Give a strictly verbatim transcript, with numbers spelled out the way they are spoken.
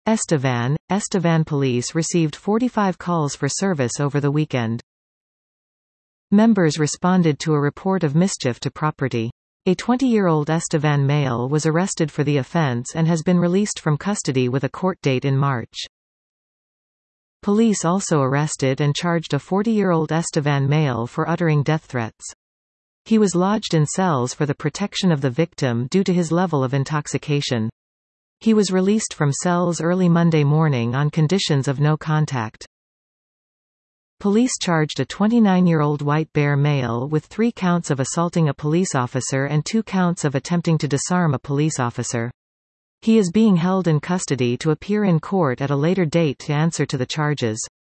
Estevan. Estevan police received forty-five calls for service over the weekend. Members responded to a report of mischief to property. A twenty-year-old Estevan male was arrested for the offense and has been released from custody with a court date in March. Police also arrested and charged a forty-year-old Estevan male for uttering death threats. He was lodged in cells for the protection of the victim due to his level of intoxication. He was released from cells early Monday morning on conditions of no contact. Police charged a twenty-nine-year-old White Bear male with three counts of assaulting a police officer and two counts of attempting to disarm a police officer. He is being held in custody to appear in court at a later date to answer to the charges.